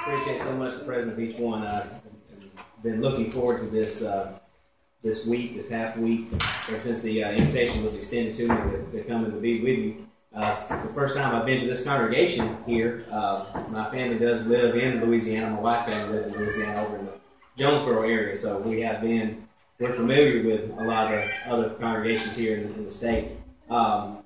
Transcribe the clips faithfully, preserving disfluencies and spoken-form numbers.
appreciate so much the presence of each one. I've been looking forward to this uh, this week, this half week, ever since the uh, invitation was extended to me to, to come and to be with you. Uh, it's the first time I've been to this congregation here. Uh, my family does live in Louisiana. My wife's family lives in Louisiana over in the Jonesboro area, so we have been, we're familiar with a lot of other congregations here in, in the state. Um,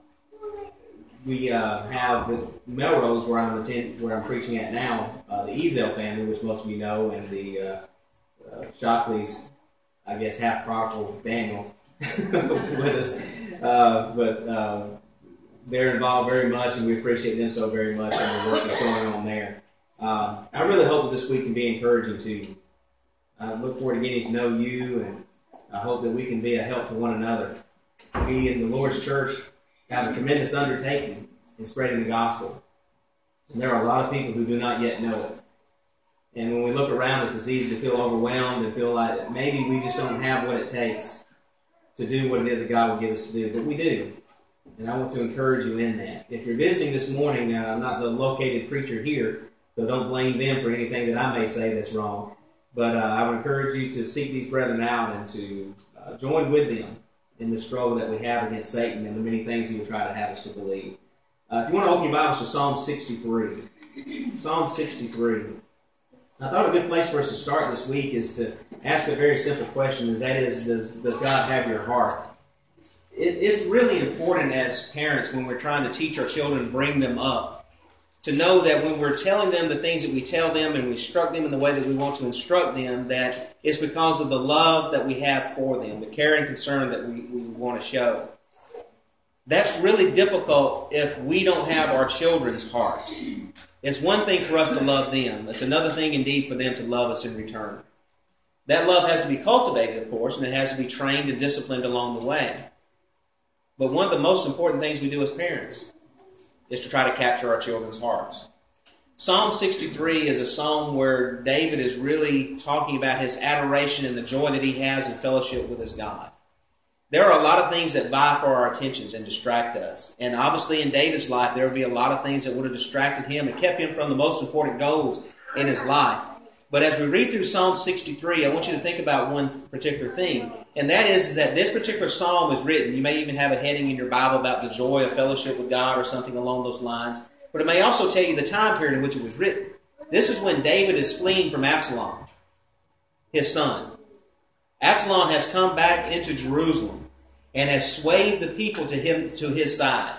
we uh, have the Melrose, where I'm attend, where I'm preaching at now, uh, the Ezel family, which most of you know, and the uh, uh, Shockleys, I guess half prodigal Daniel with us, uh, but uh, they're involved very much, and we appreciate them so very much and the work that's going on there. Uh, I really hope that this week can be encouraging to you. I look forward to getting to know you, and I hope that we can be a help to one another. We in the Lord's church have a tremendous undertaking in spreading the gospel. And there are a lot of people who do not yet know it. And when we look around us, it's easy to feel overwhelmed and feel like maybe we just don't have what it takes to do what it is that God will give us to do. But we do. And I want to encourage you in that. If you're visiting this morning, uh, I'm not the located preacher here, so don't blame them for anything that I may say that's wrong. But uh, I would encourage you to seek these brethren out and to uh, join with them in the struggle that we have against Satan and the many things he would try to have us to believe. Uh, if you want to open your Bibles to Psalm sixty-three. Psalm sixty-three. I thought a good place for us to start this week is to ask a very simple question, and that is, does, does God have your heart? It, it's really important as parents when we're trying to teach our children, bring them up, to know that when we're telling them the things that we tell them and we instruct them in the way that we want to instruct them, that it's because of the love that we have for them, the care and concern that we, we want to show. That's really difficult if we don't have our children's heart. It's one thing for us to love them. It's another thing indeed for them to love us in return. That love has to be cultivated, of course, and it has to be trained and disciplined along the way. But one of the most important things we do as parents is to try to capture our children's hearts. Psalm sixty-three is a psalm where David is really talking about his adoration and the joy that he has in fellowship with his God. There are a lot of things that vie for our attentions and distract us. And obviously in David's life, there would be a lot of things that would have distracted him and kept him from the most important goals in his life. But as we read through Psalm sixty-three, I want you to think about one particular thing. And that is, is that this particular psalm is written. You may even have a heading in your Bible about the joy of fellowship with God or something along those lines. But it may also tell you the time period in which it was written. This is when David is fleeing from Absalom, his son. Absalom has come back into Jerusalem and has swayed the people to him to his side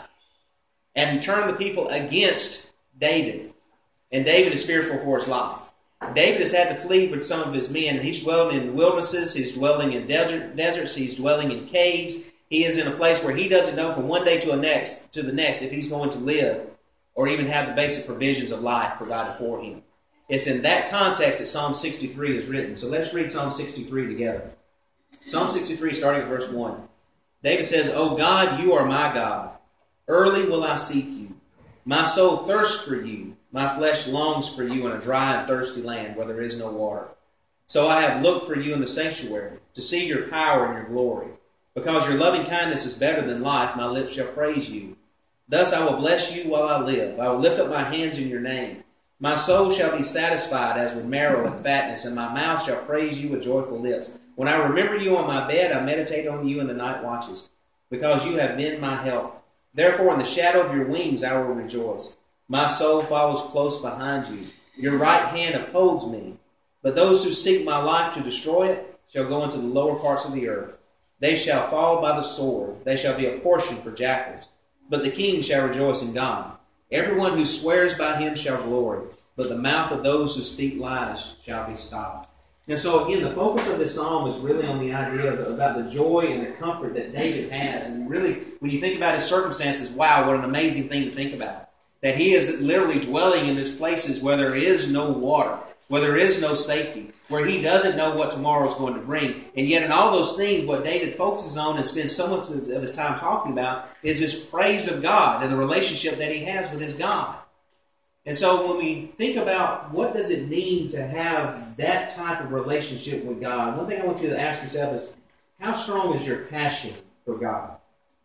and turned the people against David. And David is fearful for his life. David has had to flee with some of his men. He's dwelling in wildernesses. He's dwelling in desert, deserts. He's dwelling in caves. He is in a place where he doesn't know from one day to, a next, to the next if he's going to live or even have the basic provisions of life provided for him. It's in that context that Psalm sixty-three is written. So let's read Psalm sixty-three together. Psalm sixty-three, starting at verse one. David says, O God, you are my God. Early will I seek you. My soul thirsts for you. My flesh longs for you in a dry and thirsty land where there is no water. So I have looked for you in the sanctuary, to see your power and your glory. Because your loving kindness is better than life, my lips shall praise you. Thus I will bless you while I live. I will lift up my hands in your name. My soul shall be satisfied as with marrow and fatness, and my mouth shall praise you with joyful lips. When I remember you on my bed, I meditate on you in the night watches, because you have been my help. Therefore in the shadow of your wings I will rejoice. My soul follows close behind you. Your right hand upholds me. But those who seek my life to destroy it shall go into the lower parts of the earth. They shall fall by the sword. They shall be a portion for jackals. But the king shall rejoice in God. Everyone who swears by him shall glory. But the mouth of those who speak lies shall be stopped. And so again, the focus of this psalm is really on the idea of, about the joy and the comfort that David has. And really, when you think about his circumstances, wow, what an amazing thing to think about. That he is literally dwelling in these places where there is no water, where there is no safety, where he doesn't know what tomorrow is going to bring. And yet in all those things, what David focuses on and spends so much of his time talking about is his praise of God and the relationship that he has with his God. And so when we think about what does it mean to have that type of relationship with God, one thing I want you to ask yourself is, how strong is your passion for God?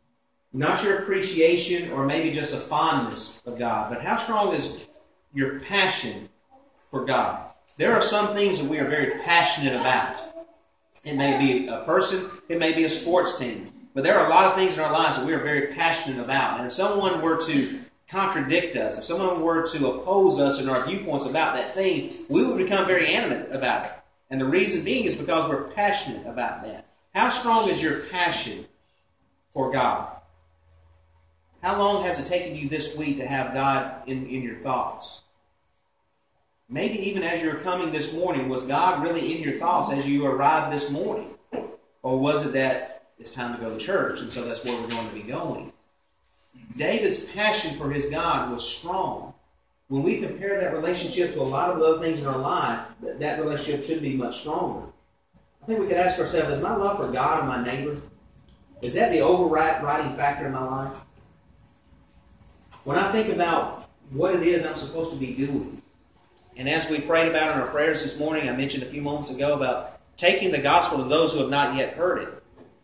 Not your appreciation or maybe just a fondness of God, but how strong is your passion for God. There are some things that we are very passionate about. It may be a person, it may be a sports team, but there are a lot of things in our lives that we are very passionate about. And if someone were to contradict us, if someone were to oppose us in our viewpoints about that thing, we would become very animate about it. And the reason being is because we're passionate about that. How strong is your passion for God? How long has it taken you this week to have God in, in your thoughts? Maybe even as you were coming this morning, was God really in your thoughts as you arrived this morning? Or was it that it's time to go to church, and so that's where we're going to be going? David's passion for his God was strong. When we compare that relationship to a lot of the other things in our life, that, that relationship should be much stronger. I think we could ask ourselves, is my love for God and my neighbor, is that the overriding factor in my life? When I think about what it is I'm supposed to be doing, and as we prayed about in our prayers this morning, I mentioned a few moments ago about taking the gospel to those who have not yet heard it.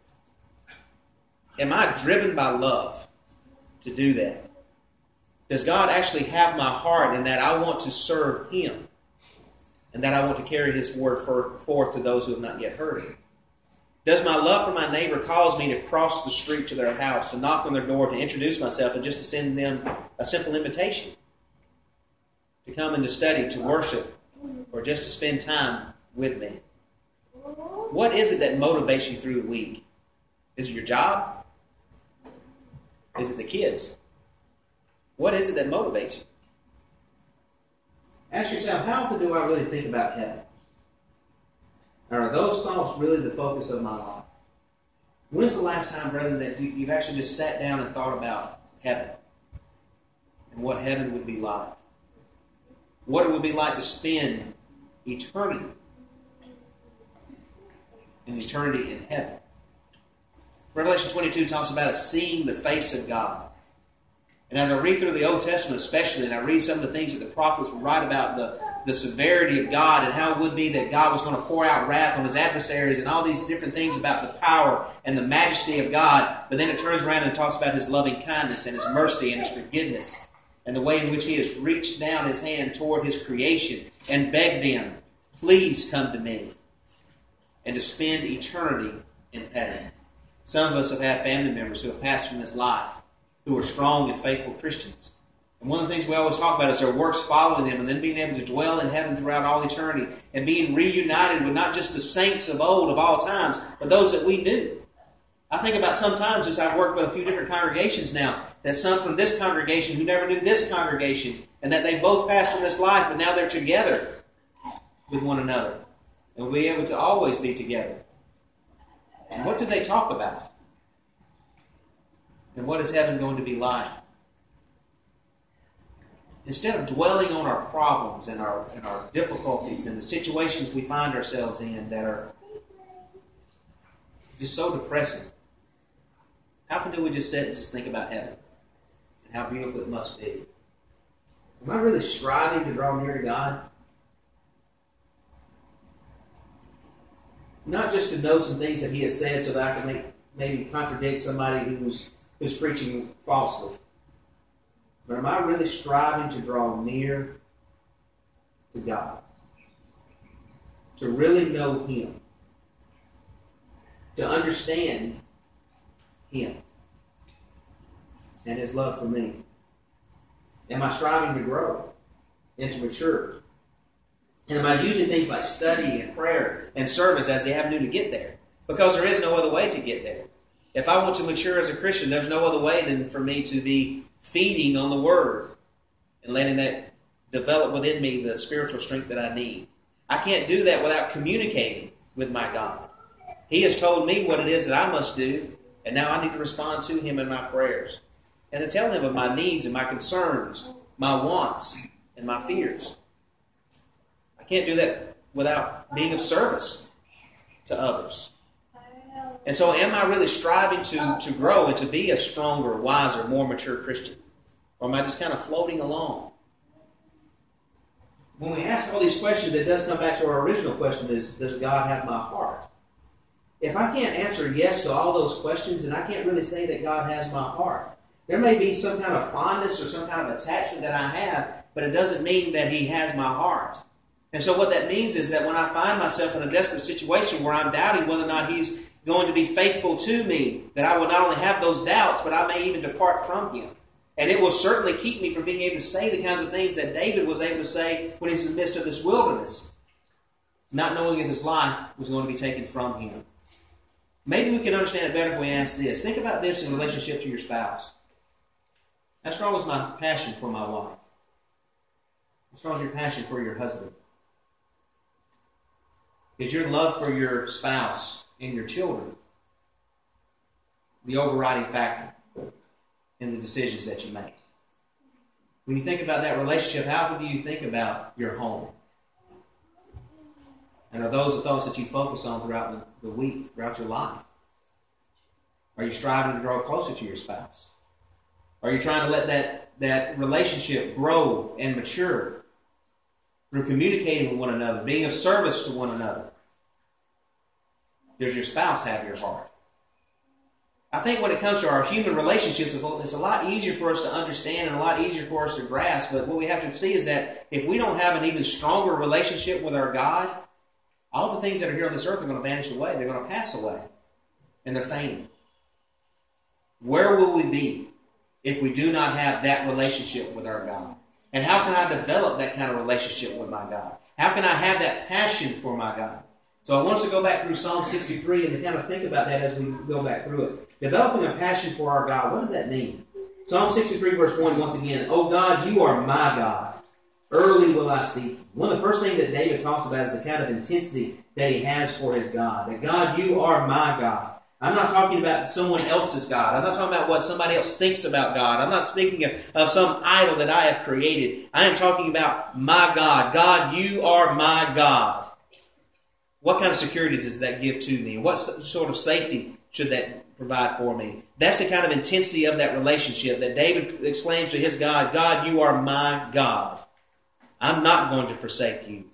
Am I driven by love to do that? Does God actually have my heart in that I want to serve Him and that I want to carry His word for, forth to those who have not yet heard it? Does my love for my neighbor cause me to cross the street to their house, to knock on their door, to introduce myself, and just to send them a simple invitation to come and to study, to worship, or just to spend time with me? What is it that motivates you through the week? Is it your job? Is it the kids? What is it that motivates you? Ask yourself, how often do I really think about heaven? Or are those thoughts really the focus of my life? When's the last time, brethren, that you, you've actually just sat down and thought about heaven and what heaven would be like? What it would be like to spend eternity in eternity in heaven. Revelation twenty-two talks about us seeing the face of God. And as I read through the Old Testament especially, and I read some of the things that the prophets would write about the, the severity of God and how it would be that God was going to pour out wrath on His adversaries and all these different things about the power and the majesty of God, but then it turns around and talks about His loving kindness and His mercy and His forgiveness and the way in which He has reached down His hand toward His creation and begged them, please come to me, and to spend eternity in heaven. Some of us have had family members who have passed from this life, who are strong and faithful Christians. And one of the things we always talk about is their works following them and then being able to dwell in heaven throughout all eternity and being reunited with not just the saints of old of all times, but those that we knew. I think about sometimes as I've worked with a few different congregations now, that some from this congregation who never knew this congregation, and that they both passed from this life, but now they're together with one another. And we'll be able to always be together. And what do they talk about? And what is heaven going to be like? Instead of dwelling on our problems and our, and our difficulties and the situations we find ourselves in that are just so depressing, how often do we just sit and just think about heaven and how beautiful it must be? Am I really striving to draw near to God? Not just to know some things that He has said so that I can make, maybe contradict somebody who's, who's preaching falsely. But am I really striving to draw near to God? To really know Him? To understand Him and His love for me? Am I striving to grow and to mature? And am I using things like study and prayer and service as the avenue to get there? Because there is no other way to get there. If I want to mature as a Christian, there's no other way than for me to be feeding on the Word and letting that develop within me the spiritual strength that I need. I can't do that without communicating with my God. He has told me what it is that I must do, and now I need to respond to Him in my prayers and to tell Him of my needs and my concerns, my wants, and my fears. I can't do that without being of service to others. And so am I really striving to, to grow and to be a stronger, wiser, more mature Christian? Or am I just kind of floating along? When we ask all these questions, it does come back to our original question is, does God have my heart? If I can't answer yes to all those questions, then I can't really say that God has my heart. There may be some kind of fondness or some kind of attachment that I have, but it doesn't mean that He has my heart. And so what that means is that when I find myself in a desperate situation where I'm doubting whether or not He's going to be faithful to me, that I will not only have those doubts, but I may even depart from Him. And it will certainly keep me from being able to say the kinds of things that David was able to say when he's in the midst of this wilderness, not knowing if his life was going to be taken from him. Maybe we can understand it better if we ask this. Think about this in relationship to your spouse. How strong is my passion for my wife? How strong is your passion for your husband? Is your love for your spouse and your children the overriding factor in the decisions that you make? When you think about that relationship, how often do you think about your home? And are those the thoughts that you focus on throughout the, the week, throughout your life? Are you striving to draw closer to your spouse? Are you trying to let that, that relationship grow and mature through communicating with one another, being of service to one another? Does your spouse have your heart? I think when it comes to our human relationships, it's a lot easier for us to understand and a lot easier for us to grasp. But what we have to see is that if we don't have an even stronger relationship with our God, all the things that are here on this earth are going to vanish away. They're going to pass away. And they're fading. Where will we be if we do not have that relationship with our God? And how can I develop that kind of relationship with my God? How can I have that passion for my God? So I want us to go back through Psalm sixty-three and to kind of think about that as we go back through it. Developing a passion for our God, what does that mean? Psalm sixty-three verse one, once again, "O God, you are my God. Early will I seek you." One of the first things that David talks about is the kind of intensity that he has for his God. That God, you are my God. I'm not talking about someone else's God. I'm not talking about what somebody else thinks about God. I'm not speaking of, of some idol that I have created. I am talking about my God. God, you are my God. What kind of security does that give to me? What sort of safety should that provide for me? That's the kind of intensity of that relationship that David exclaims to his God, God, you are my God. I'm not going to forsake you.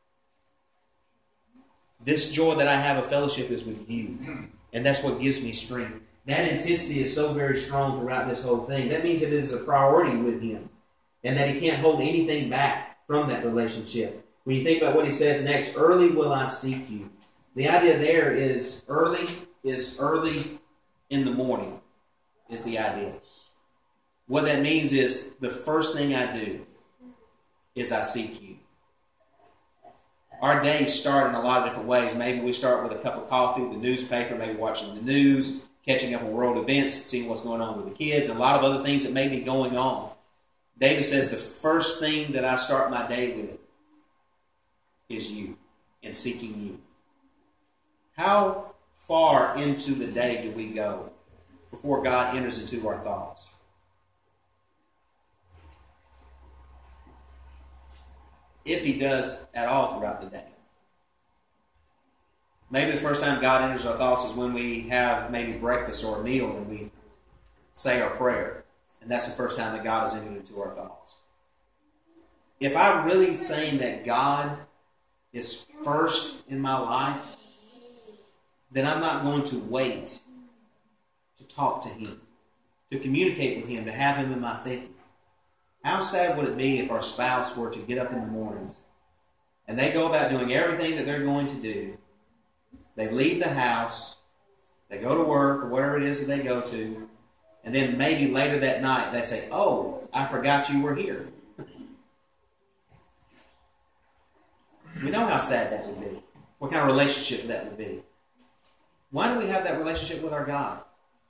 This joy that I have of fellowship is with you. And that's what gives me strength. That intensity is so very strong throughout this whole thing. That means that it is a priority with him. And that he can't hold anything back from that relationship. When you think about what he says next, early will I seek you. The idea there is early is early in the morning is the idea. What that means is the first thing I do is I seek you. Our days start in a lot of different ways. Maybe we start with a cup of coffee, the newspaper, maybe watching the news, catching up on world events, seeing what's going on with the kids, and a lot of other things that may be going on. David says the first thing that I start my day with is you and seeking you. How far into the day do we go before God enters into our thoughts? If he does at all throughout the day. Maybe the first time God enters our thoughts is when we have maybe breakfast or a meal and we say our prayer. And that's the first time that God has entered into our thoughts. If I'm really saying that God is first in my life, then I'm not going to wait to talk to him, to communicate with him, to have him in my thinking. How sad would it be if our spouse were to get up in the mornings and they go about doing everything that they're going to do. They leave the house, they go to work or wherever it is that they go to, and then maybe later that night they say, "Oh, I forgot you were here." We know how sad that would be. What kind of relationship that would be. Why do we have that relationship with our God?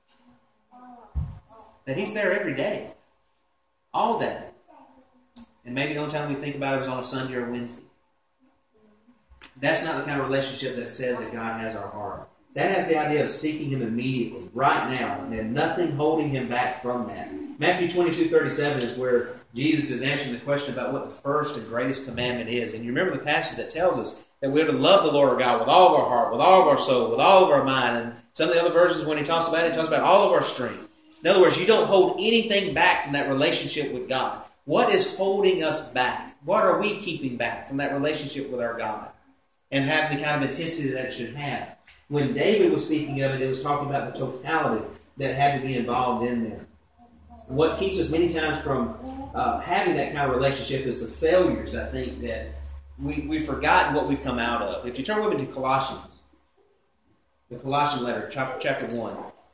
That he's there every day. All day. And maybe the only time we think about it is on a Sunday or a Wednesday. That's not the kind of relationship that says that God has our heart. That has the idea of seeking him immediately, right now, and nothing holding him back from that. Matthew twenty-two thirty-seven is where Jesus is answering the question about what the first and greatest commandment is. And you remember the passage that tells us that we're to love the Lord our God with all of our heart, with all of our soul, with all of our mind. And some of the other verses when he talks about it, he talks about all of our strength. In other words, you don't hold anything back from that relationship with God. What is holding us back? What are we keeping back from that relationship with our God? And having the kind of intensity that it should have. When David was speaking of it, it was talking about the totality that had to be involved in there. What keeps us many times from uh, having that kind of relationship is the failures, I think, that we, we've forgotten what we've come out of. If you turn with me to Colossians, the Colossian letter, chapter, chapter one.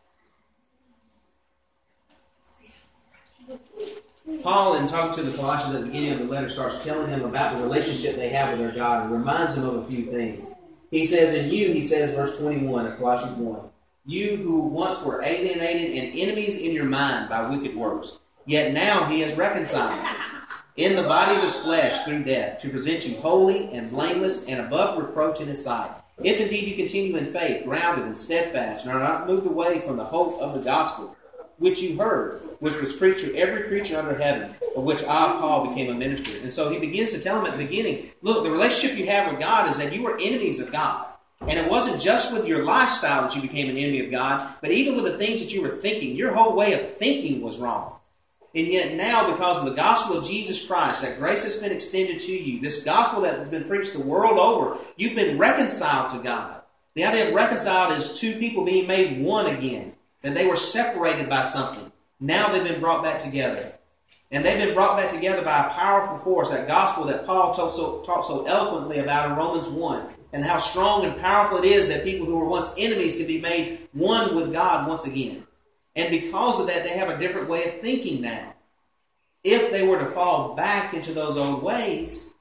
Paul, in talking to the Colossians at the beginning of the letter, starts telling them about the relationship they have with their God and reminds them of a few things. He says, in you, he says, verse twenty-one of Colossians one, you who once were alienated and enemies in your mind by wicked works, yet now he has reconciled you in the body of his flesh through death, to present you holy and blameless and above reproach in his sight. If indeed you continue in faith, grounded and steadfast, and are not moved away from the hope of the gospel, which you heard, which was preached to every creature under heaven, of which I, Paul, became a minister. And so he begins to tell them at the beginning, look, the relationship you have with God is that you were enemies of God. And it wasn't just with your lifestyle that you became an enemy of God, but even with the things that you were thinking. Your whole way of thinking was wrong. And yet now, because of the gospel of Jesus Christ, that grace has been extended to you, this gospel that has been preached the world over, you've been reconciled to God. The idea of reconciled is two people being made one again. That they were separated by something. Now they've been brought back together. And they've been brought back together by a powerful force, that gospel that Paul talked so, talked so eloquently about in Romans one, and how strong and powerful it is that people who were once enemies can be made one with God once again. And because of that, they have a different way of thinking now. If they were to fall back into those old ways,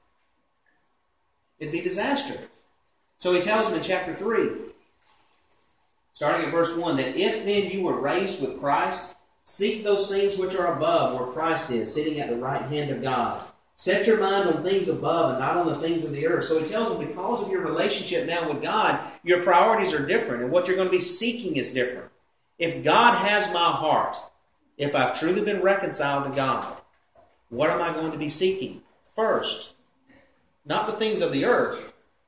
it'd be disaster. So he tells them in chapter three, starting at verse one, that if then you were raised with Christ, seek those things which are above, where Christ is, sitting at the right hand of God. Set your mind on things above and not on the things of the earth. So he tells them, because of your relationship now with God, your priorities are different, and what you're going to be seeking is different. If God has my heart, if I've truly been reconciled to God, what am I going to be seeking? First, not the things of the earth,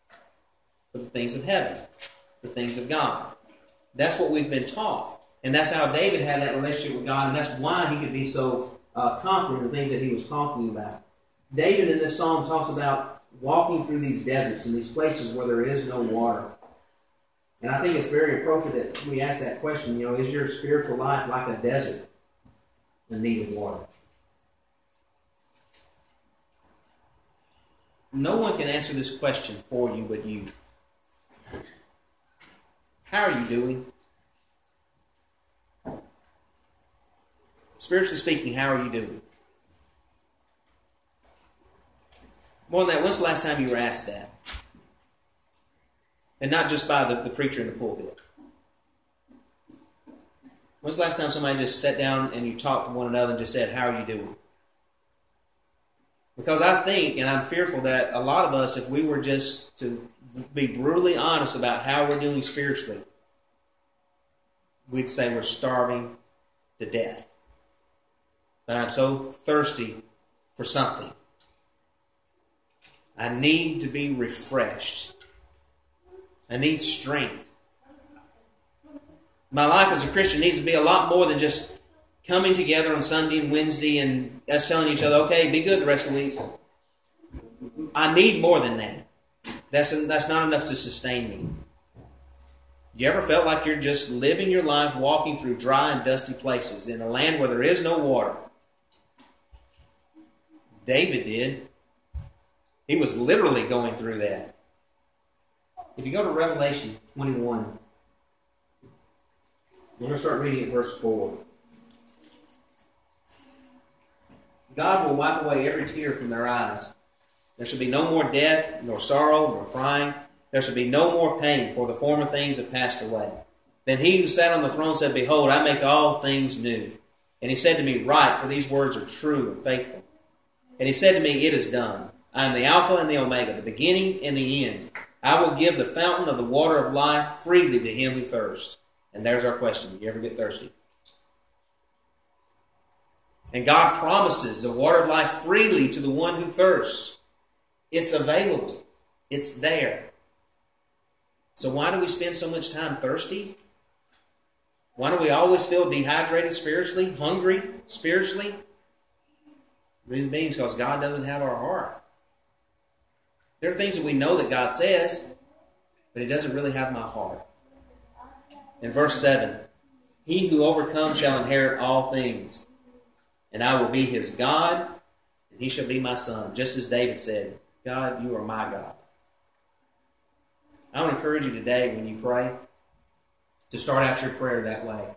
but the things of heaven, the things of God. That's what we've been taught. And that's how David had that relationship with God, and that's why he could be so uh, confident in the things that he was talking about. David in this psalm talks about walking through these deserts and these places where there is no water. And I think it's very appropriate that we ask that question, you know, is your spiritual life like a desert in need of water? No one can answer this question for you but you. How are you doing? Spiritually speaking, how are you doing? More than that, when's the last time you were asked that? And not just by the, the preacher in the pulpit. When's the last time somebody just sat down and you talked to one another and just said, how are you doing? Because I think, and I'm fearful that a lot of us, if we were just to be brutally honest about how we're doing spiritually, we'd say we're starving to death. That I'm so thirsty for something. I need to be refreshed. I need strength. My life as a Christian needs to be a lot more than just coming together on Sunday and Wednesday and us telling each other, okay, be good the rest of the week. I need more than that. That's, that's not enough to sustain me. You ever felt like you're just living your life walking through dry and dusty places in a land where there is no water? David did. He was literally going through that. If you go to Revelation twenty-one, we're going to start reading at verse four. God will wipe away every tear from their eyes. There shall be no more death, nor sorrow, nor crying. There shall be no more pain, for the former things have passed away. Then he who sat on the throne said, behold, I make all things new. And he said to me, write, for these words are true and faithful. And he said to me, it is done. I am the Alpha and the Omega, the beginning and the end. I will give the fountain of the water of life freely to him who thirsts. And there's our question. Do you ever get thirsty? And God promises the water of life freely to the one who thirsts. It's available. It's there. So why do we spend so much time thirsty? Why do we always feel dehydrated spiritually, hungry spiritually? The reason being is because God doesn't have our heart. There are things that we know that God says, but he doesn't really have my heart. In verse seven, he who overcomes shall inherit all things, and I will be his God, and he shall be my son. Just as David said, God, you are my God. I want to encourage you today when you pray to start out your prayer that way.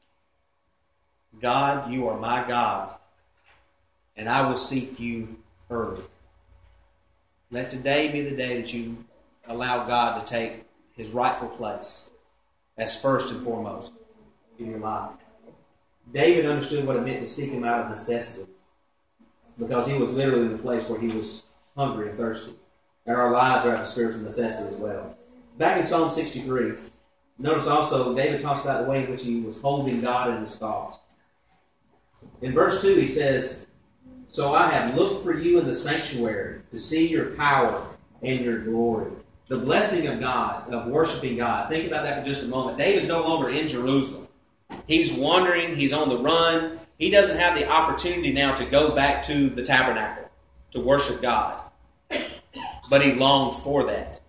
God, you are my God, and I will seek you early. Let today be the day that you allow God to take his rightful place as first and foremost in your life. David understood what it meant to seek him out of necessity, because he was literally in the place where he was hungry and thirsty. And our lives are out of spiritual necessity as well. Back in Psalm sixty-three, notice also David talks about the way in which he was holding God in his thoughts. In verse two he says, "So I have looked for you in the sanctuary to see your power and your glory." The blessing of God, of worshiping God. Think about that for just a moment. David's no longer in Jerusalem. He's wandering. He's on the run. He doesn't have the opportunity now to go back to the tabernacle to worship God. But he longed for that.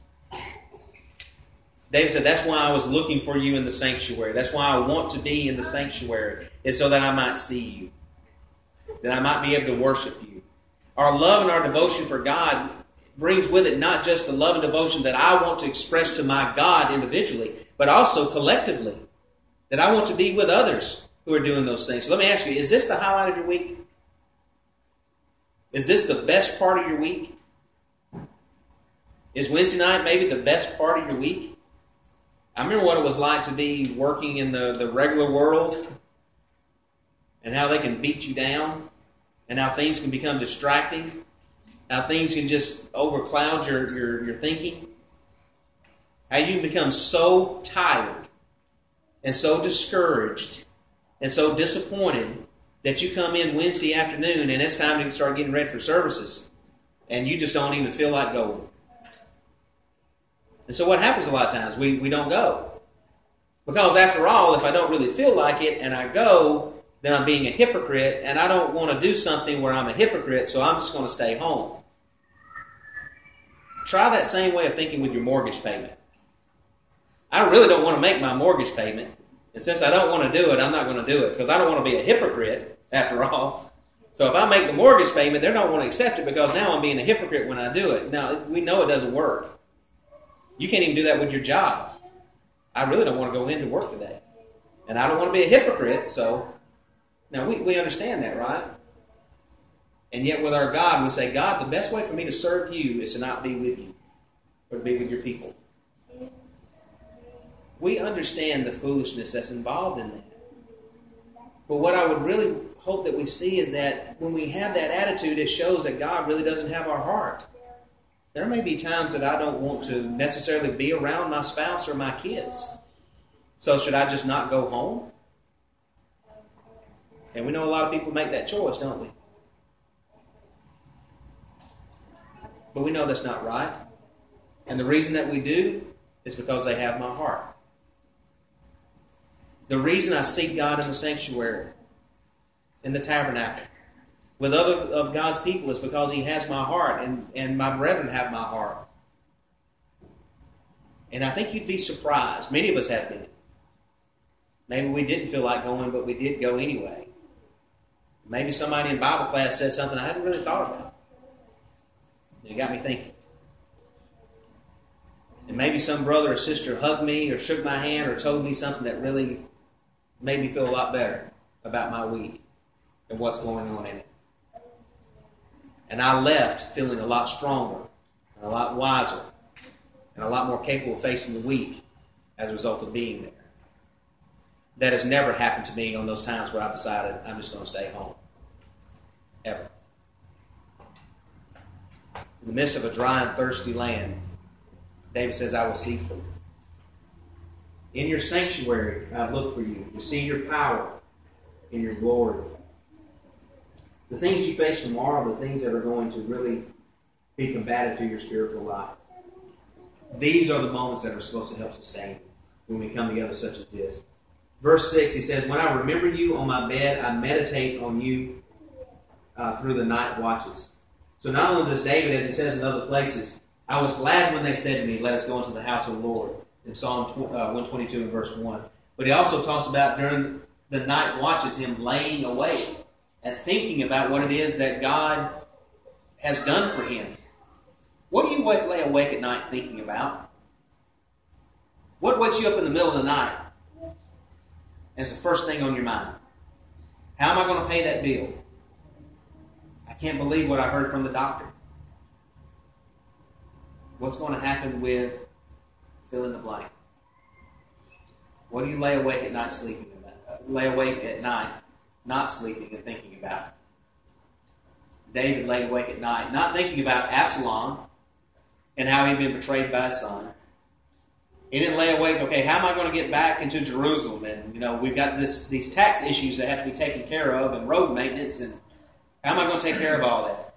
David said, that's why I was looking for you in the sanctuary. That's why I want to be in the sanctuary, is so that I might see you, that I might be able to worship you. Our love and our devotion for God brings with it not just the love and devotion that I want to express to my God individually, but also collectively, that I want to be with others who are doing those things. So let me ask you, is this the highlight of your week? Is this the best part of your week? Is Wednesday night maybe the best part of your week? I remember what it was like to be working in the, the regular world, and how they can beat you down, and how things can become distracting, how things can just overcloud your, your, your thinking, how you can become so tired and so discouraged and so disappointed that you come in Wednesday afternoon and it's time to start getting ready for services, and you just don't even feel like going. And so what happens a lot of times? We, we don't go. Because after all, if I don't really feel like it and I go, then I'm being a hypocrite, and I don't want to do something where I'm a hypocrite, so I'm just going to stay home. Try that same way of thinking with your mortgage payment. I really don't want to make my mortgage payment, and since I don't want to do it, I'm not going to do it, because I don't want to be a hypocrite, after all. So if I make the mortgage payment, they're not going to accept it, because now I'm being a hypocrite when I do it. Now, we know it doesn't work. You can't even do that with your job. I really don't want to go into work today. And I don't want to be a hypocrite, so... Now, we, we understand that, right? And yet with our God, we say, God, the best way for me to serve you is to not be with you, but to be with your people. We understand the foolishness that's involved in that. But what I would really hope that we see is that when we have that attitude, it shows that God really doesn't have our heart. There may be times that I don't want to necessarily be around my spouse or my kids. So should I just not go home? And we know a lot of people make that choice, don't we? But we know that's not right. And the reason that we do is because they have my heart. The reason I seek God in the sanctuary, in the tabernacle, with other of God's people is because He has my heart, and, and my brethren have my heart. And I think you'd be surprised. Many of us have been. Maybe we didn't feel like going, but we did go anyway. Maybe somebody in Bible class said something I hadn't really thought about. It got me thinking. And maybe some brother or sister hugged me or shook my hand or told me something that really made me feel a lot better about my week and what's going on in it. And I left feeling a lot stronger and a lot wiser and a lot more capable of facing the week as a result of being there. That has never happened to me on those times where I've decided I'm just going to stay home. Ever. In the midst of a dry and thirsty land, David says, I will seek for you. In your sanctuary, I've looked for you to see your power and your glory. The things you face tomorrow are the things that are going to really be combative to your spiritual life. These are the moments that are supposed to help sustain when we come together such as this. Verse six, he says, when I remember you on my bed, I meditate on you uh, through the night watches. So not only does David, as he says in other places, I was glad when they said to me, let us go into the house of the Lord, in Psalm one twenty-two and verse one. But he also talks about during the night watches him laying awake and thinking about what it is that God has done for him. wait, lay awake at night thinking about? What wakes you up in the middle of the night as the first thing on your mind? How am I going to pay that bill? I can't believe what I heard from the doctor. What's going to happen with fill in the blank? What do you lay awake at night sleeping about? Lay awake at night not sleeping and thinking about? David lay awake at night not thinking about Absalom and how he'd been betrayed by his son. He didn't lay awake, okay, how am I going to get back into Jerusalem? And, you know, we've got this these tax issues that have to be taken care of and road maintenance, and how am I going to take care of all that?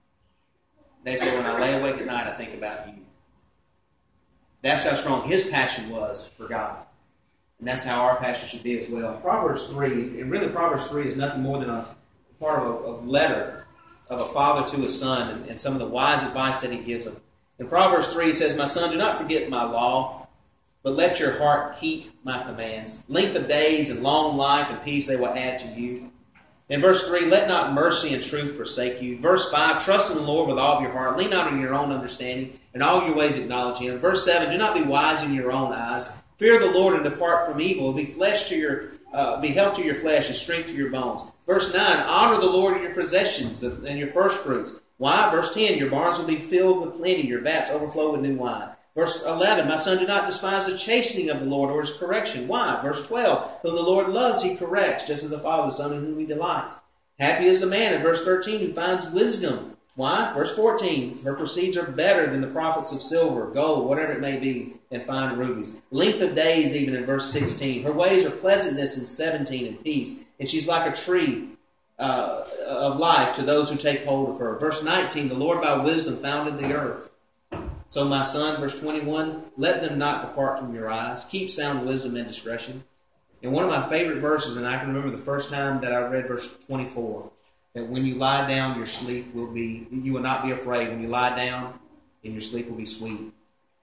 David said, when I lay awake at night, I think about you. That's how strong his passion was for God. And that's how our passion should be as well. Proverbs three, and really Proverbs three is nothing more than a part of a, a letter of a father to his son, and, and some of the wise advice that he gives him. In Proverbs three, he says, my son, do not forget my law, but let your heart keep my commands. Length of days and long life and peace they will add to you. In verse three, let not mercy and truth forsake you. Verse five, trust in the Lord with all of your heart. Lean not on your own understanding. In all your ways acknowledge him. Verse seven, do not be wise in your own eyes. Fear the Lord and depart from evil. Be flesh to your, uh, be health to your flesh and strength to your bones. Verse nine, honor the Lord in your possessions and your first fruits. Why? Verse ten, your barns will be filled with plenty, your vats overflow with new wine. Verse eleven, my son, do not despise the chastening of the Lord or his correction. Why? Verse twelve, whom the Lord loves, he corrects, just as the Father, Son, in whom he delights. Happy is the man, in verse thirteen, who finds wisdom. Why? Verse fourteen, her proceeds are better than the profits of silver, gold, whatever it may be, and fine rubies. Length of days, even in verse sixteen. Her ways are pleasantness in seventeen and peace. And she's like a tree uh, of life to those who take hold of her. Verse nineteen, the Lord by wisdom founded the earth. So my son, verse twenty-one, let them not depart from your eyes. Keep sound wisdom and discretion. And one of my favorite verses, and I can remember the first time that I read verse twenty-four, that when you lie down, your sleep will be, you will not be afraid. When you lie down, and your sleep will be sweet.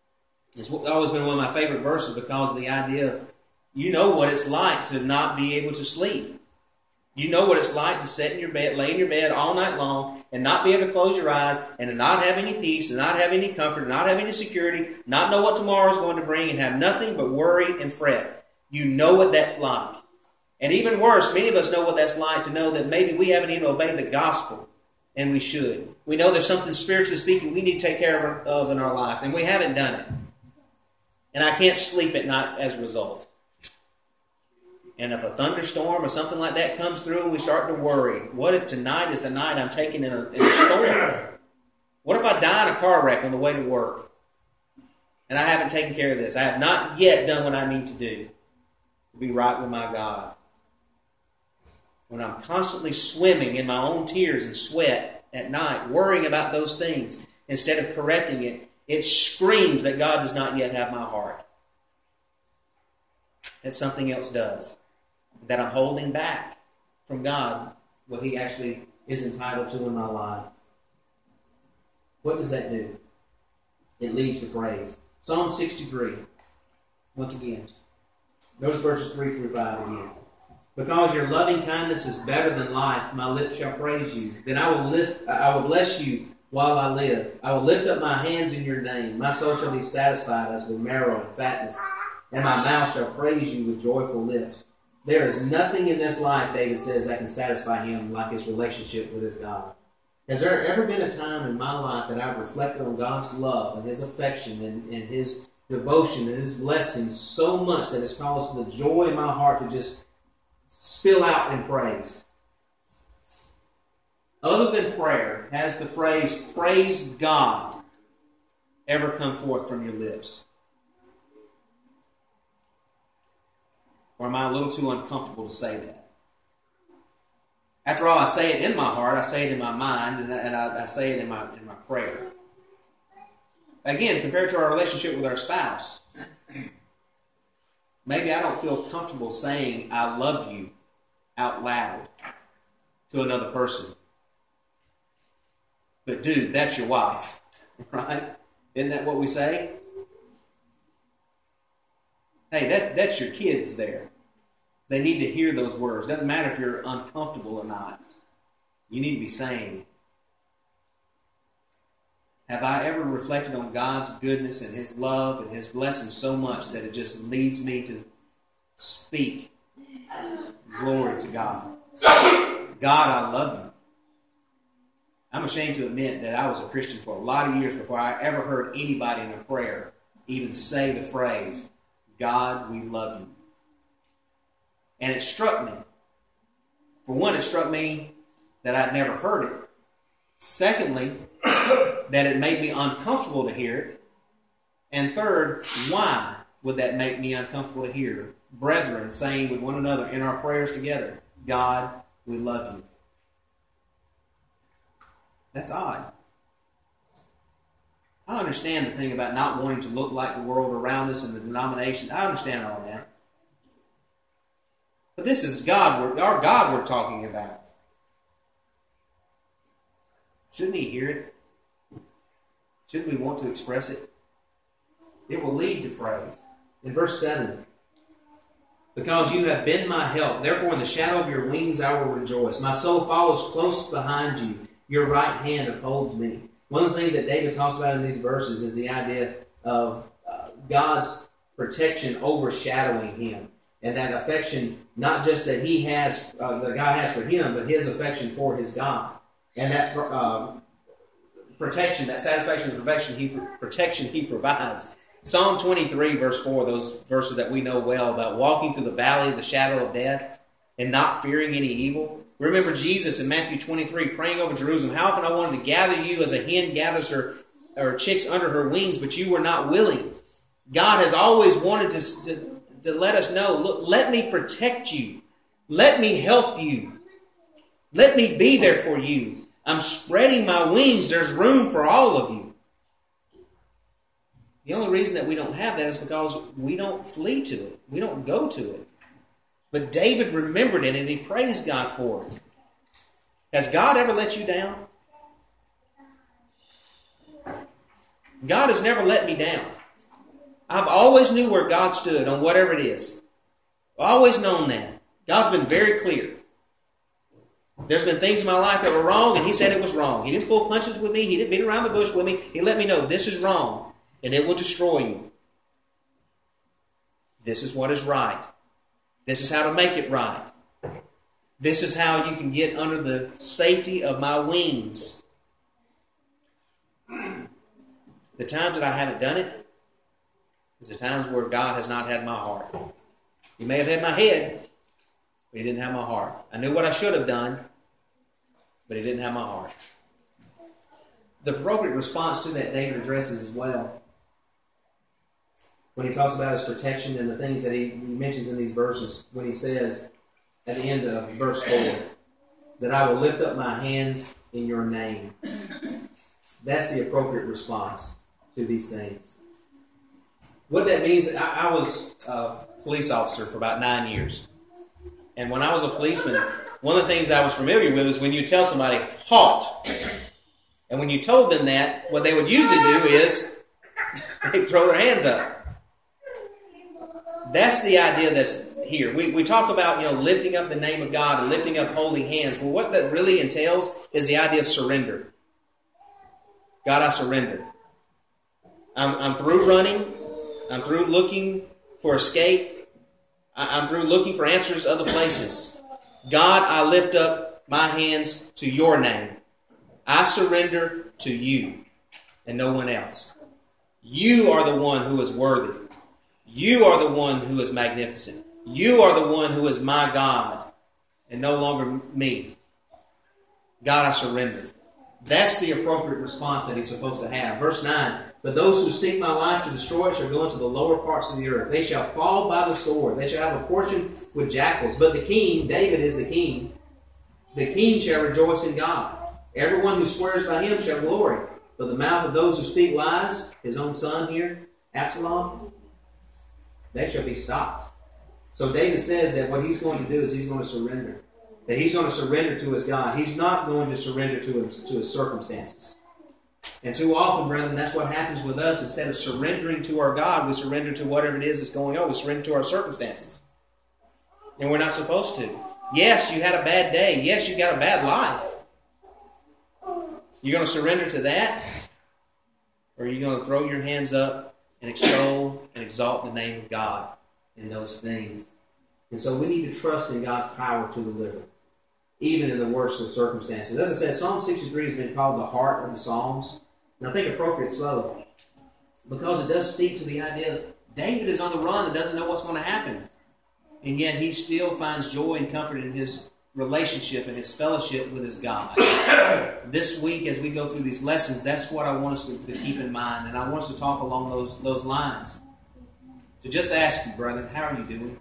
It's always been one of my favorite verses because of the idea of, you know what it's like to not be able to sleep. You know what it's like to sit in your bed, lay in your bed all night long, and not be able to close your eyes, and to not have any peace, and not have any comfort, and not have any security, not know what tomorrow is going to bring, and have nothing but worry and fret. You know what that's like. And even worse, many of us know what that's like to know that maybe we haven't even obeyed the gospel, and we should. We know there's something spiritually speaking we need to take care of in our lives, and we haven't done it. And I can't sleep at night as a result. And if a thunderstorm or something like that comes through and we start to worry, what if tonight is the night I'm taking in a, in a storm? What if I die in a car wreck on the way to work? And I haven't taken care of this. I have not yet done what I need to do to be right with my God. When I'm constantly swimming in my own tears and sweat at night, worrying about those things, instead of correcting it, it screams that God does not yet have my heart. That something else does. That I'm holding back from God what he actually is entitled to in my life. What does that do? It leads to praise. Psalm sixty-three. Once again. Those verses three through five again. Because your loving kindness is better than life, my lips shall praise you. Then I will lift, I will bless you while I live. I will lift up my hands in your name. My soul shall be satisfied as with marrow and fatness, and my mouth shall praise you with joyful lips. There is nothing in this life, David says, that can satisfy him like his relationship with his God. Has there ever been a time in my life that I've reflected on God's love and his affection and, and his devotion and his blessings so much that it's caused the joy in my heart to just spill out in praise? Other than prayer, has the phrase, praise God, ever come forth from your lips? Or am I a little too uncomfortable to say that? After all, I say it in my heart, I say it in my mind, and I, and I, I say it in my, in my prayer. Again, compared to our relationship with our spouse, maybe I don't feel comfortable saying I love you out loud to another person. But dude, that's your wife, right? Isn't that what we say? Hey, that, that's your kids there. They need to hear those words. Doesn't matter if you're uncomfortable or not. You need to be saying. have I ever reflected on God's goodness and His love and His blessings so much that it just leads me to speak glory to God? God, I love you. I'm ashamed to admit that I was a Christian for a lot of years before I ever heard anybody in a prayer even say the phrase, God, we love you. And it struck me. For one, it struck me that I'd never heard it. Secondly, that it made me uncomfortable to hear it. And third, why would that make me uncomfortable to hear brethren saying with one another in our prayers together, God, we love you? That's odd. I understand the thing about not wanting to look like the world around us and the denomination. I understand all that. But this is God, our God we're talking about. Shouldn't He hear it? Shouldn't we want to express it? It will lead to praise. In verse seven, because you have been my help, therefore in the shadow of your wings I will rejoice. My soul follows close behind you. Your right hand upholds me. One of the things that David talks about in these verses is the idea of uh, God's protection overshadowing him. And that affection, not just that he has, uh, that God has for him, but his affection for his God. And that uh, protection, that satisfaction and protection he, protection he provides. Psalm twenty-three, verse four, those verses that we know well about walking through the valley of the shadow of death and not fearing any evil. Remember Jesus in Matthew twenty-three praying over Jerusalem. How often I wanted to gather you as a hen gathers her, her chicks under her wings, but you were not willing. God has always wanted to, to, to let us know, look, let me protect you. Let me help you. Let me be there for you. I'm spreading my wings. There's room for all of you. The only reason that we don't have that is because we don't flee to it. We don't go to it. But David remembered it and he praised God for it. Has God ever let you down? God has never let me down. I've always knew where God stood on whatever it is. I've always known that. God's been very clear. There's been things in my life that were wrong and He said it was wrong. He didn't pull punches with me. He didn't beat around the bush with me. He let me know this is wrong and it will destroy you. This is what is right. This is how to make it right. This is how you can get under the safety of my wings. The times that I haven't done it is the times where God has not had my heart. He may have had my head, but He didn't have my heart. I knew what I should have done, but He didn't have my heart. The appropriate response to that David addresses as well. When he talks about his protection and the things that he mentions in these verses, when he says at the end of verse four, that I will lift up my hands in your name. That's the appropriate response to these things. What that means, I, I was a police officer for about nine years. And when I was a policeman, one of the things I was familiar with is when you tell somebody, halt. And when you told them that, what they would usually do is they'd throw their hands up. That's the idea that's here. We, we talk about, you know, lifting up the name of God and lifting up holy hands. But what that really entails is the idea of surrender. God, I surrender. I'm, I'm through running. I'm through looking for escape. I, I'm through looking for answers other places. God, I lift up my hands to your name. I surrender to you and no one else. You are the one who is worthy. You are the one who is magnificent. You are the one who is my God and no longer me. God, I surrender. That's the appropriate response that he's supposed to have. Verse nine, but those who seek my life to destroy it shall go into the lower parts of the earth. They shall fall by the sword. They shall have a portion with jackals. But the king, David is the king, the king shall rejoice in God. Everyone who swears by him shall glory. But the mouth of those who speak lies, his own son here, Absalom, they shall be stopped. So David says that what he's going to do is he's going to surrender. That he's going to surrender to his God. He's not going to surrender to his, to his circumstances. And too often, brethren, that's what happens with us. Instead of surrendering to our God, we surrender to whatever it is that's going on. We surrender to our circumstances. And we're not supposed to. Yes, you had a bad day. Yes, you got a bad life. You're going to surrender to that? Or are you going to throw your hands up and extol and exalt the name of God in those things? And so we need to trust in God's power to deliver, even in the worst of circumstances. As I said, Psalm sixty-three has been called the heart of the Psalms. And I think appropriate so, because it does speak to the idea that David is on the run and doesn't know what's going to happen. And yet he still finds joy and comfort in his relationship and his fellowship with his God. This week, as we go through these lessons, that's what I want us to, to keep in mind. And I want us to talk along those, those lines. So just ask you, brethren, how are you doing?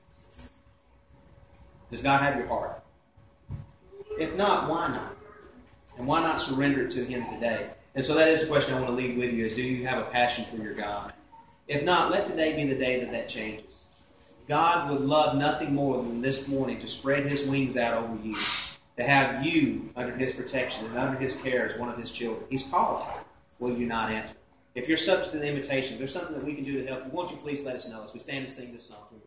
Does God have your heart? If not, why not? And why not surrender it to Him today? And so that is a question I want to leave with you, is do you have a passion for your God? If not, let today be the day that that changes. God would love nothing more than this morning to spread His wings out over you, to have you under His protection and under His care as one of His children. He's calling. Will you not answer? If you're subject to the invitation, if there's something that we can do to help you, won't you please let us know as we stand and sing this song.